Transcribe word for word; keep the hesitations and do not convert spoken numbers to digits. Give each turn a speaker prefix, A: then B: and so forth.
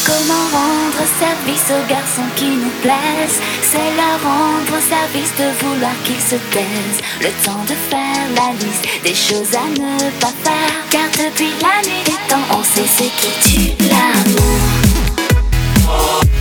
A: Comment rendre service aux garçons qui nous plaisent? C'est leur rendre service de vouloir qu'ils se taisent. Le temps de faire la liste des choses à ne pas faire, car depuis la nuit des temps, on sait ce qui tue l'amour.